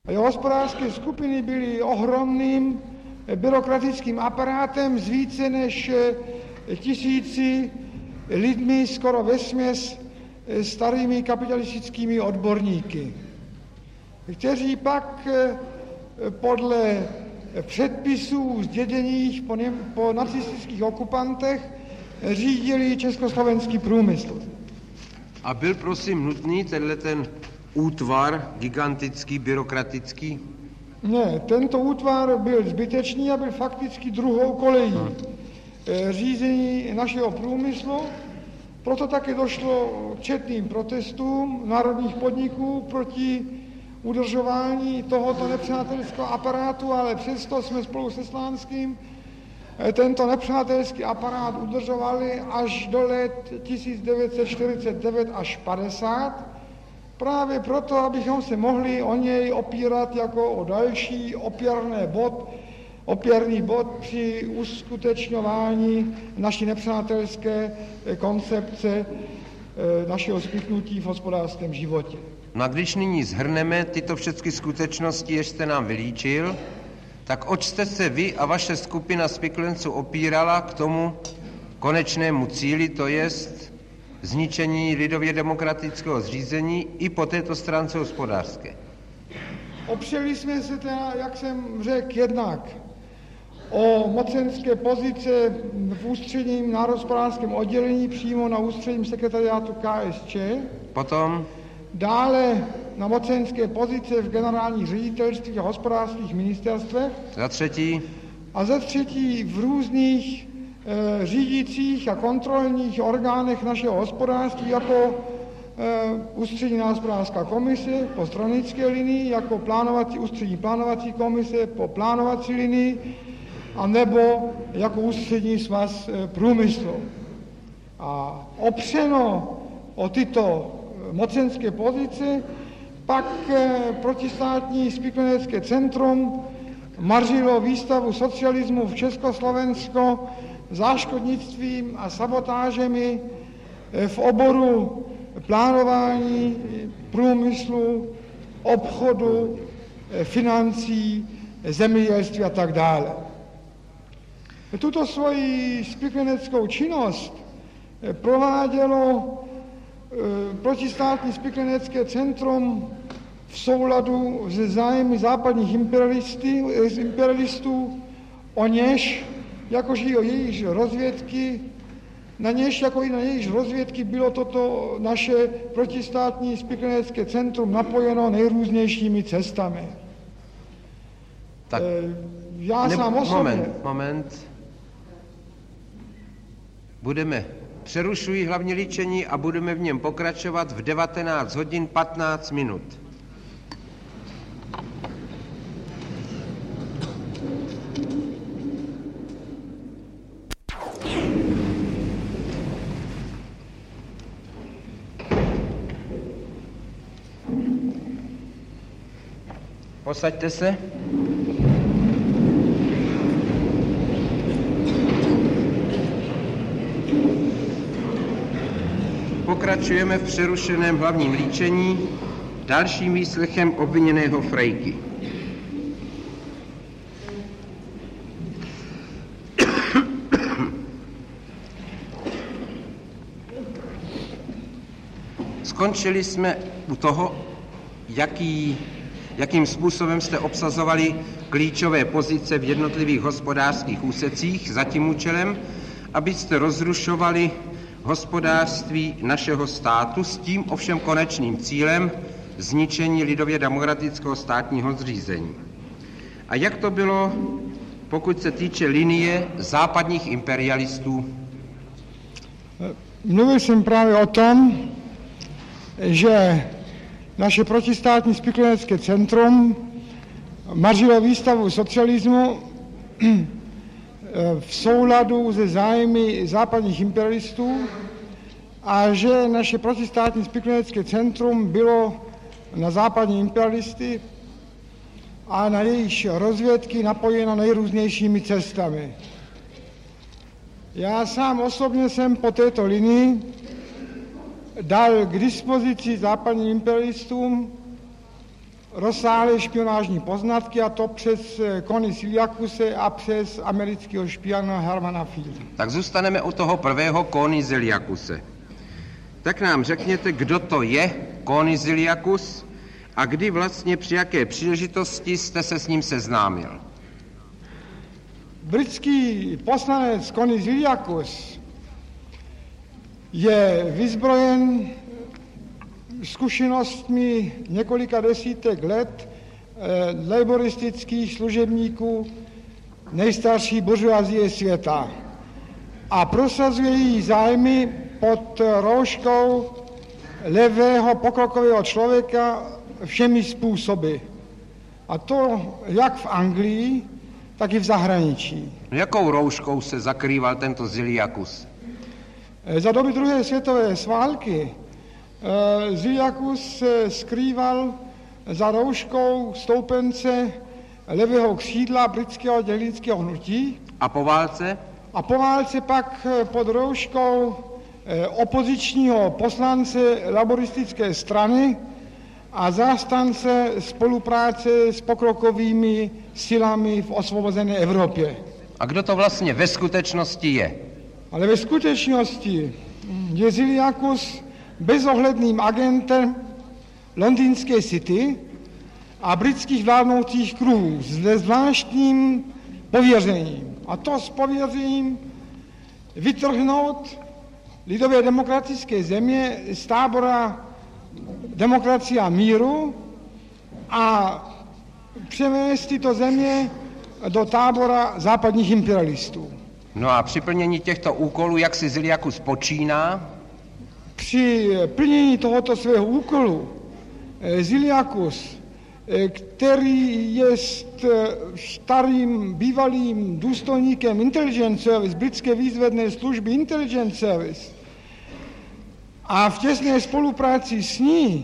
A jeho hospodářské skupiny byly ohromným byrokratickým aparátem s více než 1000 lidmi, skoro vesměs starými kapitalistickými odborníky, kteří pak podle předpisů zděděných po nacistických okupantech řídili československý průmysl. A byl prosím nutný ten útvar gigantický, byrokratický? Ne, tento útvar byl zbytečný a byl fakticky druhou kolejí řízení našeho průmyslu. Proto také došlo k četným protestům národních podniků proti udržování tohoto nepřátelského aparátu, ale přesto jsme spolu se Slánským tento nepřátelský aparát udržovali až do let 1949 až 50, právě proto, abychom se mohli o něj opírat jako o další opěrný bod při uskutečňování naší nepřátelské koncepce našeho spiknutí v hospodářském životě. No a když nyní shrneme tyto všechny skutečnosti, jež jste nám vylíčil, tak oč jste se vy a vaše skupina spiklenců opírala k tomu konečnému cíli, to jest zničení lidově demokratického zřízení i po této stránce hospodářské? Opřeli jsme se teda, jak jsem řekl, jednak o mocenské pozice v ústředním národohospodářském oddělení přímo na ústředním sekretariátu KSČ. Potom? Dále na mocenské pozice v generálních ředitelstvích a hospodářských ministerstvech. Za třetí? A za třetí v různých řídících a kontrolních orgánech našeho hospodářství, jako ústřední hospodářská komise po stranické linii, jako ústřední plánovací komise po plánovací linii, a nebo jako ústřední svaz průmyslu. A opřeno o tyto mocenské pozice pak protistátní spiklenecké centrum mařilo výstavu socialismu v Československo záškodnictvím a sabotážemi v oboru plánování, průmyslu, obchodu, financí, zemědělství a tak dále. Tuto svoji spikleneckou činnost provádělo protistátní spiklenecké centrum v souladu se zájmy západních imperialistů, o něž, jakož i o jejich rozvědky, na něž jako i na jejich rozvědky bylo toto naše protistátní spiklenecké centrum napojeno nejrůznějšími cestami. Tak, já sám osobně... Moment. Přerušuji hlavní líčení a budeme v něm pokračovat v 19 hodin 15 minut. Posaďte se. Pokračujeme v přerušeném hlavním líčení dalším výslechem obviněného Frejky. Skončili jsme u toho, jakým způsobem jste obsazovali klíčové pozice v jednotlivých hospodářských úsecích za tím účelem, abyste rozrušovali hospodářství našeho státu s tím ovšem konečným cílem zničení lidově demokratického státního zřízení. A jak to bylo, pokud se týče linie západních imperialistů? Mluvil jsem právě o tom, že naše protistátní spiklenecké centrum mařilo výstavu socialismu v souladu se zájmy západních imperialistů a že naše protistátní spiklenecké centrum bylo na západní imperialisty a na jejich rozvědky napojeno nejrůznějšími cestami. Já sám osobně jsem po této linii dal k dispozici západním imperialistům rozsáhlé špionážní poznatky, a to přes Connie Ziliakuse a přes amerického špiona Hermana Fielda. Tak zůstaneme u toho prvého Connie Ziliakuse. Tak nám řekněte, kdo to je Connie Ziliakus a kdy vlastně při jaké příležitosti jste se s ním seznámil. Britský poslanec Connie Ziliakus je vyzbrojen zkušenostmi několika desítek let laboristických služebníků nejstarší buržoazie světa a prosazuje její zájmy pod rouškou levého pokrokového člověka všemi způsoby. A to jak v Anglii, tak i v zahraničí. Jakou rouškou se zakrýval tento Ziliakus? Za doby druhé světové války Ziliakus se skrýval za rouškou stoupence levého křídla britského dělnického hnutí. A po válce? A po válce pak pod rouškou opozičního poslance laboristické strany a zástance spolupráce s pokrokovými silami v osvobozené Evropě. A kdo to vlastně ve skutečnosti je? Ale ve skutečnosti je Ziliakus bezohledným agentem londýnské City a britských vládnoucích kruhů se zvláštním pověřením. A to s pověřením vytrhnout lidové demokratické země z tábora demokracie a míru a převést tyto země do tábora západních imperialistů. No a při plnění těchto úkolů, jak si Ziliakus počíná? Při plnění tohoto svého úkolu Ziliakus, který je starým bývalým důstojníkem Intelligence Service, britské výzvedné služby Intelligence Service, a v těsné spolupráci s ní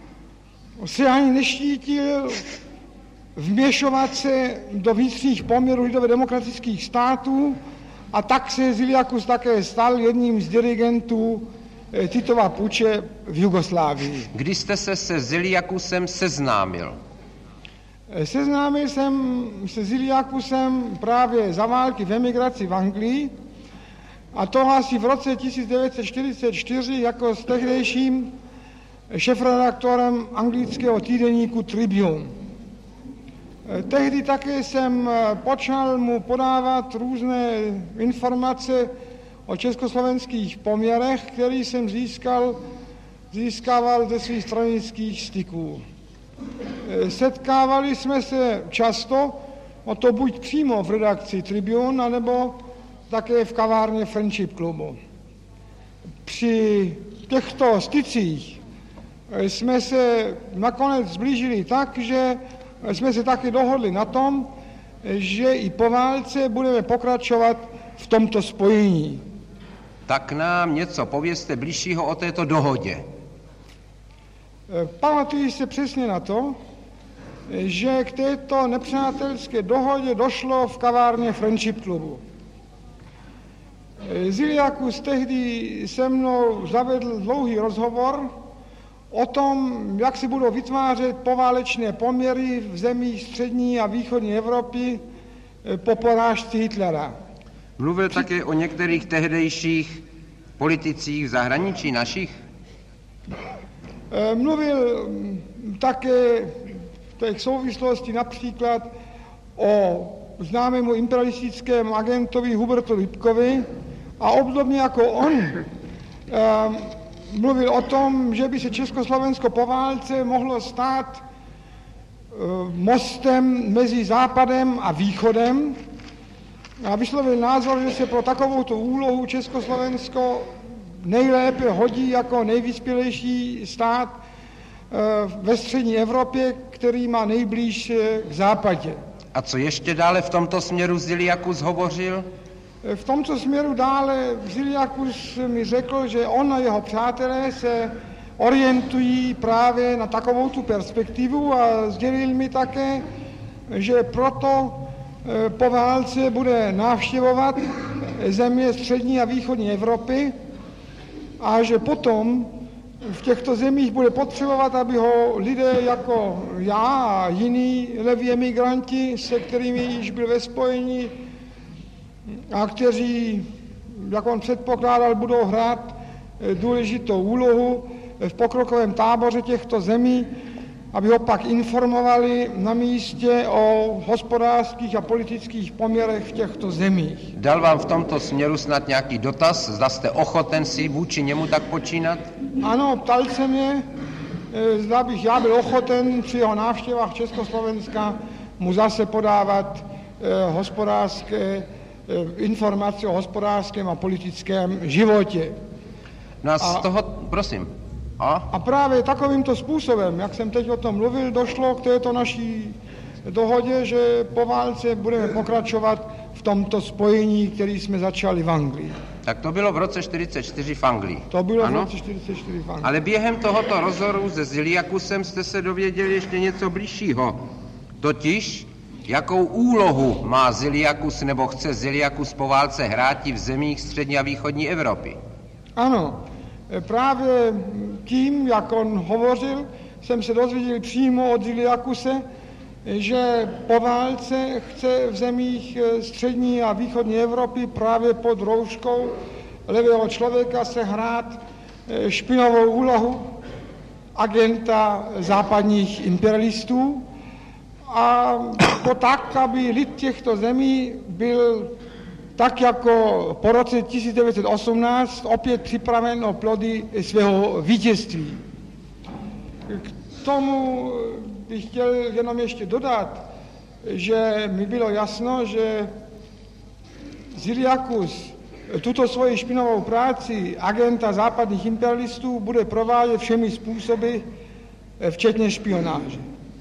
se ani neštítil vměšovat se do vnitřních poměrů lidově demokratických států, a tak se Ziliakus také stal jedním z dirigentů Titova puče v Jugoslávii. Kdy jste se Ziliakusem seznámil? Seznámil jsem se Ziliakusem právě za války v emigraci v Anglii, a to asi v roce 1944 jako s tehdejším šefredaktorem anglického týdeníku Tribune. Tehdy také jsem počal mu podávat různé informace o československých poměrech, které jsem získával ze svých stranických styků. Setkávali jsme se často, o to buď přímo v redakci Tribune, anebo také v kavárně Friendship klubu. Při těchto stycích jsme se nakonec zblížili tak, že jsme se taky dohodli na tom, že i po válce budeme pokračovat v tomto spojení. Tak nám něco povězte bližšího o této dohodě. Pamatuji se přesně na to, že k této nepřátelské dohodě došlo v kavárně Friendship klubu. Ziliakus tehdy se mnou zavedl dlouhý rozhovor o tom, jak se budou vytvářet poválečné poměry v zemích střední a východní Evropy po porážce Hitlera. Mluvil také o některých tehdejších politicích v zahraničí našich? Mluvil také v té souvislosti například o známému imperialistickému agentovi Hubertu Lipkovi a obdobně jako on mluvil o tom, že by se Československo po válce mohlo stát mostem mezi Západem a Východem a vyslovil názor, že se pro takovouto úlohu Československo nejlépe hodí jako nejvyspělejší stát ve střední Evropě, který má nejblíž k západě. A co ještě dále v tomto směru Ziliakus hovořil? V tomto směru dále Ziliakus mi řekl, že on a jeho přátelé se orientují právě na takovou tu perspektivu a sdělil mi také, že proto po válce bude navštěvovat země střední a východní Evropy a že potom v těchto zemích bude potřebovat, aby ho lidé jako já a jiní leví emigranti, se kterými již byl ve spojení a kteří, jak on předpokládal, budou hrát důležitou úlohu v pokrokovém táboře těchto zemí, aby ho pak informovali na místě o hospodářských a politických poměrech v těchto zemích. Dal vám v tomto směru snad nějaký dotaz? Zda jste ochoten si vůči němu tak počínat? Ano, ptal se mě, zda bych já byl ochoten při jeho návštěvách Československa mu zase podávat hospodářské informace o hospodářském a politickém životě. No a z toho, prosím. A právě takovýmto způsobem, jak jsem teď o tom mluvil, došlo k této naší dohodě, že po válce budeme pokračovat v tomto spojení, který jsme začali v Anglii. Tak to bylo v roce 1944 v Anglii. To bylo v roce 1944 v Anglii. Ale během tohoto rozhovoru se Ziliakusem jste se dověděli ještě něco bližšího. Totiž, jakou úlohu má Ziliakus nebo chce Ziliakus po válce hrát v zemích střední a východní Evropy. Ano, právě tím, jak on hovořil, jsem se dozvěděl přímo od Ziliakuse, že po válce chce v zemích střední a východní Evropy právě pod rouškou levého člověka se hrát špinavou úlohu agenta západních imperialistů a to tak, aby lid těchto zemí byl tak jako po roce 1918 opět připraven o plody svého vítězství. K tomu bych chtěl jenom ještě dodat, že mi bylo jasno, že Ziliakus tuto svoji špinavou práci agenta západních imperialistů bude provádět všemi způsoby, včetně špionáže.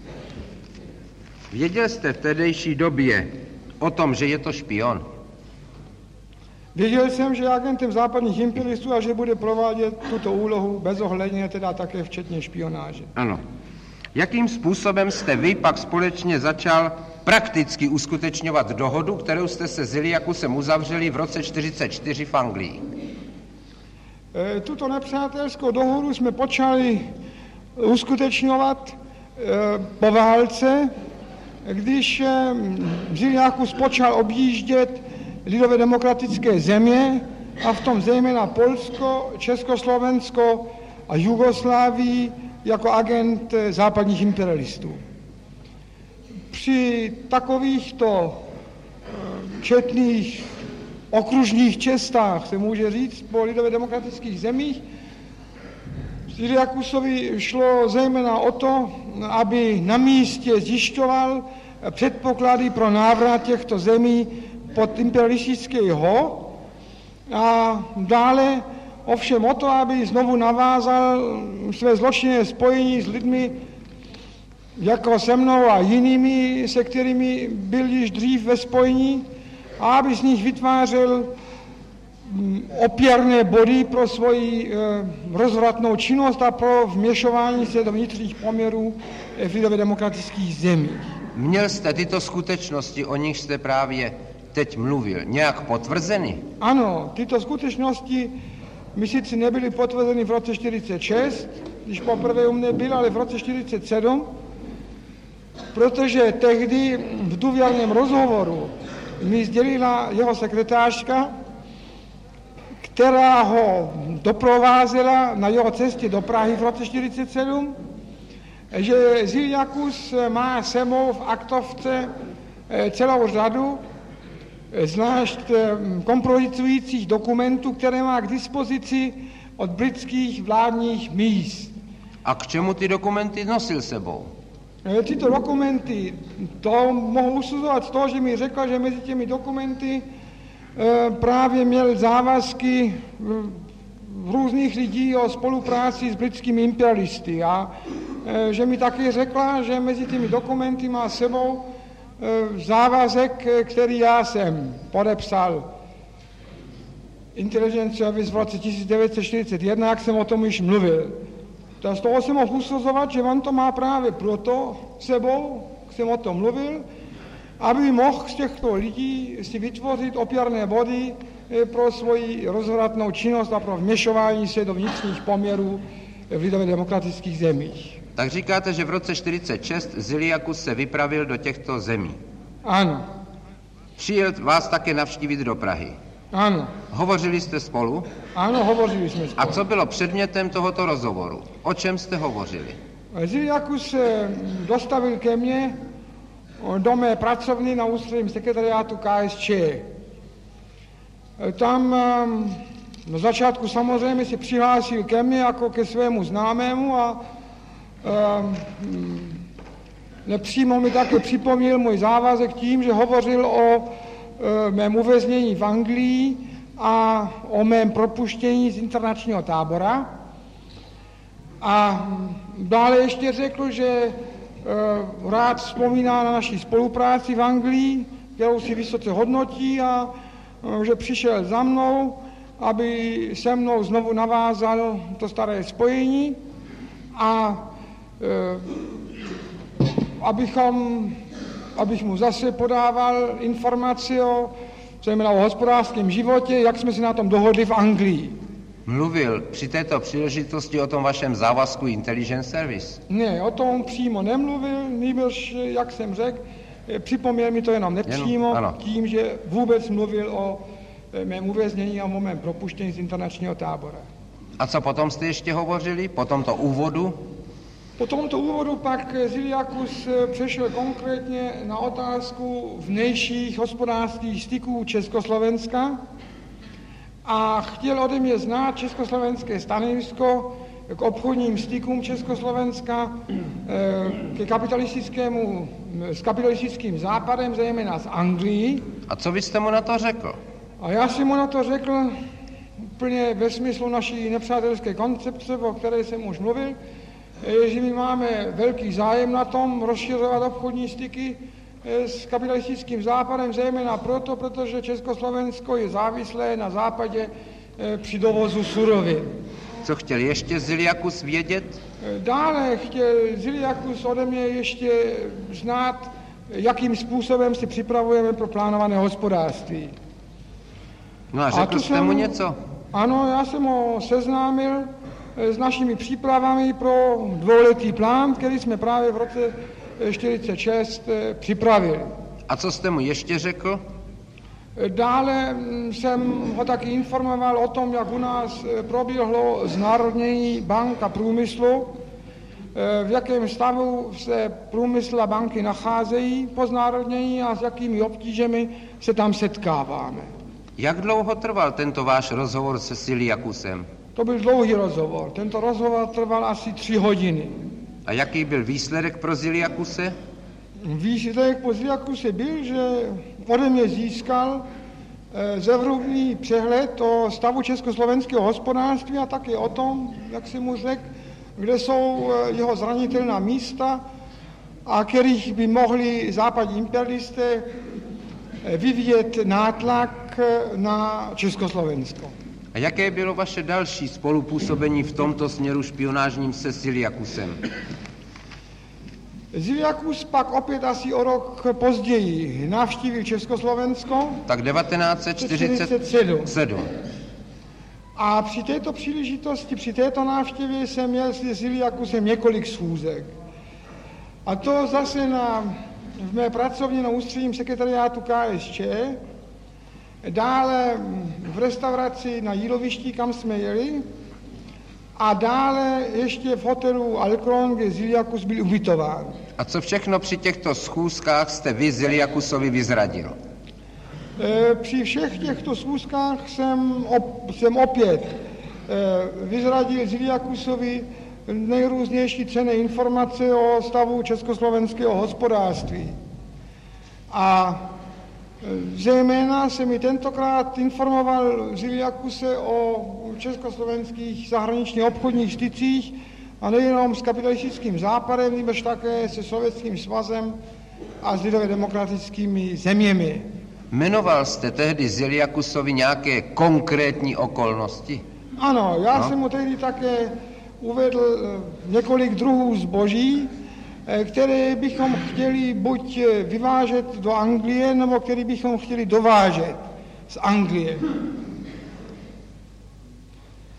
Věděl jste v tehdejší době o tom, že je to špion? Věděl jsem, že je agentem západních imperialistů a že bude provádět tuto úlohu bezohledně, teda také včetně špionáže. Ano. Jakým způsobem jste vy pak společně začal prakticky uskutečňovat dohodu, kterou jste se Ziliakusem uzavřeli v roce 1944 v Anglii? Tuto nepřátelskou dohodu jsme počali uskutečňovat po válce, když Ziliakus počal objíždět lidové demokratické země a v tom zejména Polsko, Československo a Jugoslávii jako agent západních imperialistů. Při takovýchto četných okružních cestách, se může říct, po lidově demokratických zemích, Ziliakusovi šlo zejména o to, aby na místě zjišťoval předpoklady pro návrat těchto zemí pod imperialistického a dále ovšem o to, aby znovu navázal své zločinné spojení s lidmi jako se mnou a jinými, se kterými byl již dřív ve spojení a aby z nich vytvářel opěrné body pro svoji rozvratnou činnost a pro vměšování se do vnitřních poměrů v lidově demokratických zemích. Měl jste tyto skutečnosti, o nich jste právě teď mluvil, nějak potvrzeny? Ano, tyto skutečnosti mi sice nebyly potvrzeny v roce 1946, když poprvé u mne byl, ale v roce 1947, protože tehdy v důvěrném rozhovoru mi sdělila jeho sekretářka, která ho doprovázela na jeho cestě do Prahy v roce 1947, že Ziliakus má sebou v aktovce celou řadu zvlášť kompromitujících dokumentů, které má k dispozici od britských vládních míst. A k čemu ty dokumenty nosil sebou? Tyto dokumenty, to mohu usuzovat z toho, že mi řekla, že mezi těmi dokumenty právě měl závazky různých lidí o spolupráci s britskými imperialisty a že mi taky řekla, že mezi těmi dokumenty má sebou závazek, který já jsem podepsal Intelligence Service v roce 1941, jak jsem o tom již mluvil. Z toho jsem mohl usuzovat, že on to má právě proto sebou, jsem o tom mluvil, aby mohl z těchto lidí si vytvořit opěrné body pro svoji rozvratnou činnost a pro vměšování se do vnitřních poměrů v lidově demokratických zemích. Tak říkáte, že v roce 1946 Ziliakus se vypravil do těchto zemí. Ano. Přijel vás také navštívit do Prahy. Ano. Hovořili jste spolu? Ano, hovořili jsme spolu. A co bylo předmětem tohoto rozhovoru? O čem jste hovořili? Ziliakus se dostavil ke mně do mé pracovny na ústředním sekretariátu KSČ. Tam na začátku samozřejmě se přihlásil ke mně jako ke svému známému a nepřímo mi také připomněl můj závazek tím, že hovořil o mém uvěznění v Anglii a o mém propuštění z internačního tábora. A dále ještě řekl, že rád vzpomíná na naši spolupráci v Anglii, kterou si vysoce hodnotí a že přišel za mnou, aby se mnou znovu navázal to staré spojení a abych mu zase podával informace o hospodářském životě, jak jsme si na tom dohodli v Anglii. Mluvil při této příležitosti o tom vašem závazku Intelligence Service? Ne, o tom přímo nemluvil, nýbrž, jak jsem řekl, připomněl mi to jenom nepřímo, tím, že vůbec mluvil o mém uvěznění a o mém propuštění z internačního tábora. A co potom jste ještě hovořili, po tomto úvodu? Po tomto úvodu pak Ziliakus přešel konkrétně na otázku vnějších hospodářských styků Československa a chtěl ode mě znát československé stanovisko k obchodním stykům Československa, s kapitalistickým západem, zejména z Anglii. A co vy jste mu na to řekl? A já jsem mu na to řekl úplně ve smyslu naší nepřátelské koncepce, o které jsem už mluvil, že my máme velký zájem na tom rozšiřovat obchodní styky s kapitalistickým západem, zejména proto, protože Československo je závislé na západě při dovozu surovin. Co chtěl ještě Ziliakus vědět? Dále chtěl Ziliakus ode mě ještě znát, jakým způsobem si připravujeme pro plánované hospodářství. No a řekl jste mu něco? Ano, já jsem ho seznámil s našimi přípravami pro dvouletý plán, který jsme právě v roce 1946 připravili. A co jste mu ještě řekl? Dále jsem ho taky informoval o tom, jak u nás proběhlo znárodnění bank a průmyslu, v jakém stavu se průmysl a banky nacházejí po znárodnění a s jakými obtížemi se tam setkáváme. Jak dlouho trval tento váš rozhovor se Ziliakusem? To byl dlouhý rozhovor. Tento rozhovor trval asi 3 hodiny. A jaký byl výsledek pro Ziliakuse? Výsledek pro Ziliakuse byl, že ode mě získal zevrubný přehled o stavu československého hospodářství a také o tom, jak si mu řekl, kde jsou jeho zranitelná místa a kterých by mohli západní imperialisté vyvíjet nátlak na Československo. A jaké bylo vaše další spolupůsobení v tomto směru špionážním se Ziliakusem? Ziliakus pak opět asi o rok později navštívil Československo. Tak 1947. A při této příležitosti, při této návštěvě jsem měl s Ziliakusem několik schůzek. A to zase v mé pracovně na ústředním sekretariátu KSČ, dále v restauraci na jílovišti, kam jsme jeli, a dále ještě v hotelu Alcron, kde Ziliakus byl ubytován. A co všechno při těchto schůzkách jste vy Ziliakusovi vyzradil? Při všech těchto schůzkách jsem opět vyzradil Ziliakusovi nejrůznější cenné informace o stavu československého hospodářství. A zejména se mi tentokrát informoval Ziliakuse o československých zahraničních obchodních stycích a nejenom s kapitalistickým západem, nýbrž také se Sovětským svazem a s lidově demokratickými zeměmi. Jmenoval jste tehdy Ziliakusovi nějaké konkrétní okolnosti? Ano, já jsem mu tehdy také uvedl několik druhů zboží, které bychom chtěli buď vyvážet do Anglie, nebo které bychom chtěli dovážet z Anglie.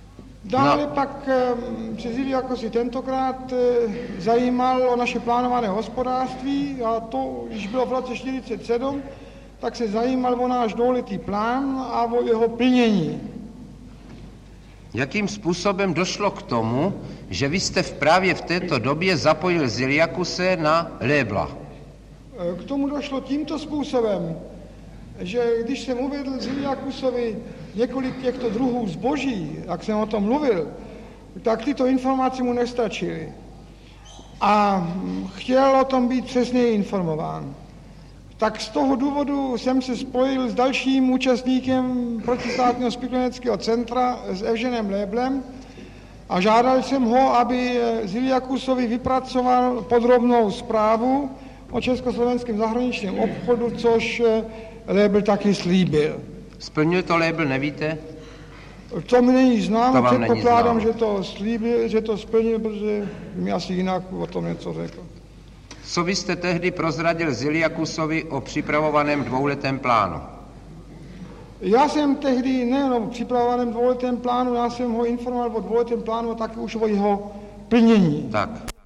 Dále pak se Ziliakosi tentokrát zajímal o naše plánované hospodářství a to, když bylo v roce 1947, tak se zajímal o náš dvouletý plán a o jeho plnění. Jakým způsobem došlo k tomu, že vy jste právě v této době zapojil Ziliakuse na Lébla? K tomu došlo tímto způsobem, že když jsem uvedl Ziliakusovi několik těchto druhů zboží, jak jsem o tom mluvil, tak tyto informace mu nestačily. A chtěl o tom být přesněji informován. Tak z toho důvodu jsem se spojil s dalším účastníkem protistátního spikleneckého centra, s Evženem Léblem, a žádal jsem ho, aby Ziliakusovi vypracoval podrobnou zprávu o československém zahraničním obchodu, což Lébl taky slíbil. Splnil to Lébl, nevíte? To mi není známo, předpokládám, není že to slíbil, že to splnil, protože mi asi jinak o tom něco řekl. Co vy jste tehdy prozradil Ziliakusovi o připravovaném dvouletém plánu? Já jsem tehdy nejen o připravovaném dvouletém plánu, já jsem ho informoval o dvouletém plánu a taky už o jeho plnění. Tak.